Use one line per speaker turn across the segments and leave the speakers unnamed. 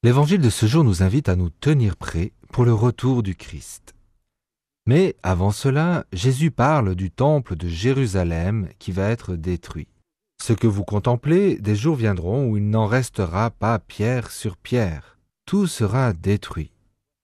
L'évangile de ce jour nous invite à nous tenir prêts pour le retour du Christ. Mais avant cela, Jésus parle du temple de Jérusalem qui va être détruit. Ce que vous contemplez, des jours viendront où il n'en restera pas pierre sur pierre. Tout sera détruit.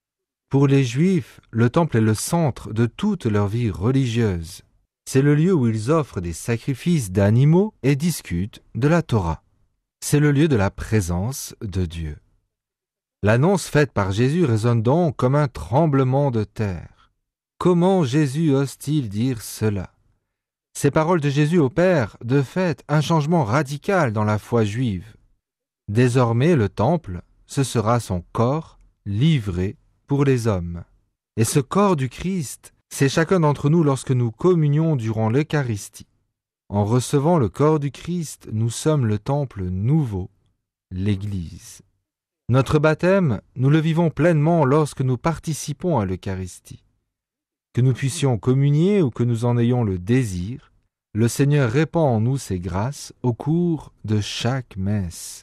Pour les Juifs, le temple est le centre de toute leur vie religieuse. C'est le lieu où ils offrent des sacrifices d'animaux et discutent de la Torah. C'est le lieu de la présence de Dieu. L'annonce faite par Jésus résonne donc comme un tremblement de terre. Comment Jésus ose-t-il dire cela? Ces paroles de Jésus opèrent, de fait, un changement radical dans la foi juive. Désormais, le temple, ce sera son corps livré pour les hommes. Et ce corps du Christ, c'est chacun d'entre nous lorsque nous communions durant l'Eucharistie. En recevant le corps du Christ, nous sommes le temple nouveau, l'Église. Notre baptême, nous le vivons pleinement lorsque nous participons à l'Eucharistie. Que nous puissions communier ou que nous en ayons le désir, le Seigneur répand en nous ses grâces au cours de chaque messe.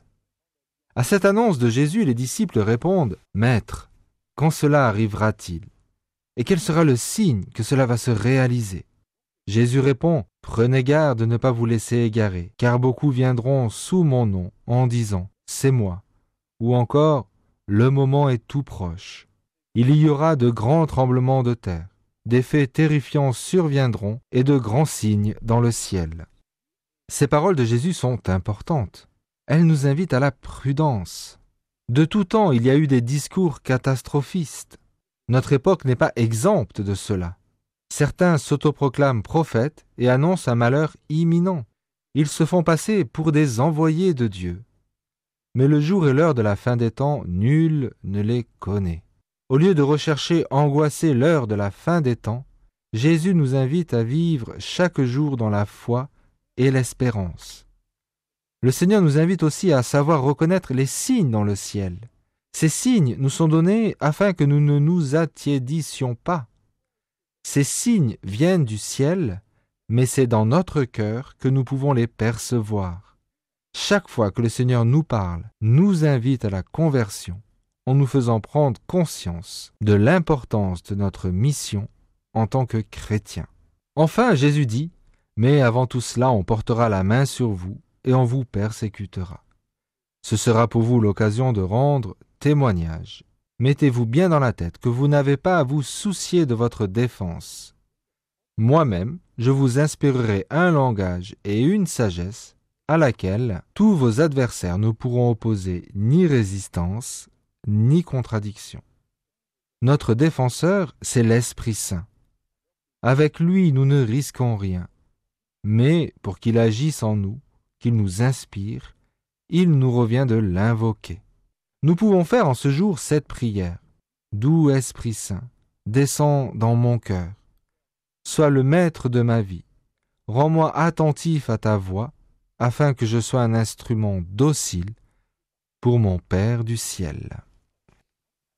À cette annonce de Jésus, les disciples répondent « Maître, quand cela arrivera-t-il? Et quel sera le signe que cela va se réaliser ?» Jésus répond « Prenez garde de ne pas vous laisser égarer, car beaucoup viendront sous mon nom en disant « C'est moi ». Ou encore, le moment est tout proche. Il y aura de grands tremblements de terre, des faits terrifiants surviendront et de grands signes dans le ciel. Ces paroles de Jésus sont importantes. Elles nous invitent à la prudence. De tout temps, il y a eu des discours catastrophistes. Notre époque n'est pas exempte de cela. Certains s'autoproclament prophètes et annoncent un malheur imminent. Ils se font passer pour des envoyés de Dieu. Mais le jour et l'heure de la fin des temps, nul ne les connaît. Au lieu de rechercher angoissé l'heure de la fin des temps, Jésus nous invite à vivre chaque jour dans la foi et l'espérance. Le Seigneur nous invite aussi à savoir reconnaître les signes dans le ciel. Ces signes nous sont donnés afin que nous ne nous attiédissions pas. Ces signes viennent du ciel, mais c'est dans notre cœur que nous pouvons les percevoir. Chaque fois que le Seigneur nous parle, nous invite à la conversion, en nous faisant prendre conscience de l'importance de notre mission en tant que chrétiens. Enfin, Jésus dit « Mais avant tout cela, on portera la main sur vous et on vous persécutera. Ce sera pour vous l'occasion de rendre témoignage. Mettez-vous bien dans la tête que vous n'avez pas à vous soucier de votre défense. Moi-même, je vous inspirerai un langage et une sagesse à laquelle tous vos adversaires ne pourront opposer ni résistance, ni contradiction. Notre défenseur, c'est l'Esprit Saint. Avec lui, nous ne risquons rien. Mais pour qu'il agisse en nous, qu'il nous inspire, il nous revient de l'invoquer. Nous pouvons faire en ce jour cette prière. Doux Esprit Saint, descends dans mon cœur. Sois le maître de ma vie. Rends-moi attentif à ta voix, afin que je sois un instrument docile pour mon Père du ciel.